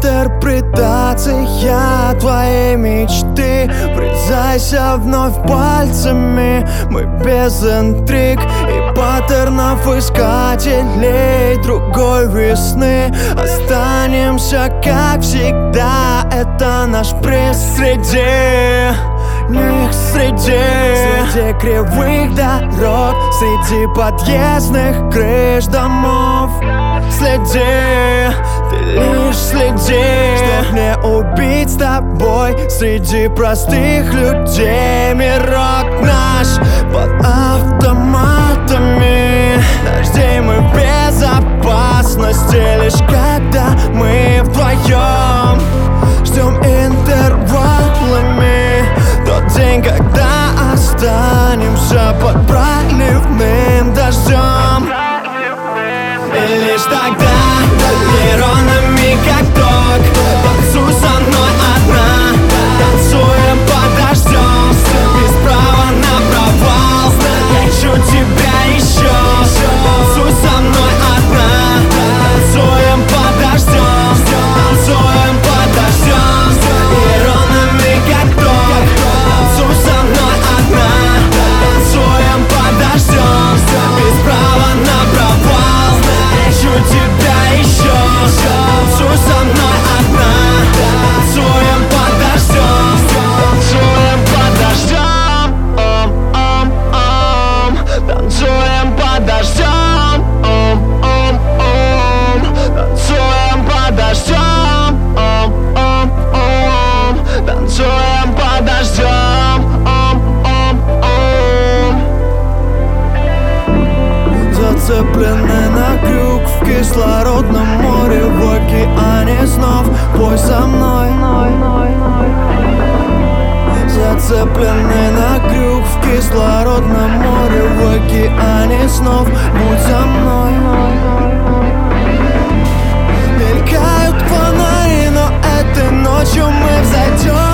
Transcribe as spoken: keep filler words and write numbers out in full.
интерпретация твоей мечты. Врезайся вновь пальцами, мы без интриг и паттернов искателей другой весны. Останемся, как всегда, это наш приз среди них, среди Среди кривых дорог, среди подъездных крыш домов. Следи, ты лишь следи, чтоб не убить с тобой среди простых людей. Мирок наш под автоматами, дождей мы в безопасности лишь когда мы вдвоем ждем интервалами тот день, когда останемся под проливным дождем. И лишь тогда нейронами как ток танцуй со мной одна, танцуем под дождем без права на провал. Хочу тебя еще, танцуй со мной одна, танцуем под дождем, танцуем под дождем. Нейронами как ток танцуй со мной одна, танцуем под дождем без права на провал. Хочу тебя еще, танцуй со мной одна, танцуем под дождем, танцуем под дождем, ом, ом, ом. Танцуем под дождем, ом, ом, ом. Танцуем под дождем, ом, ом, ом. Танцуем под дождем, ом, ом, ом. Зацеплены на крюк в кислородном море, в океане снов. Пой со мной. Зацеплены на крюк в кислородном море, в океане снов. Будь со мной. Мелькают фонари, но этой ночью мы взойдем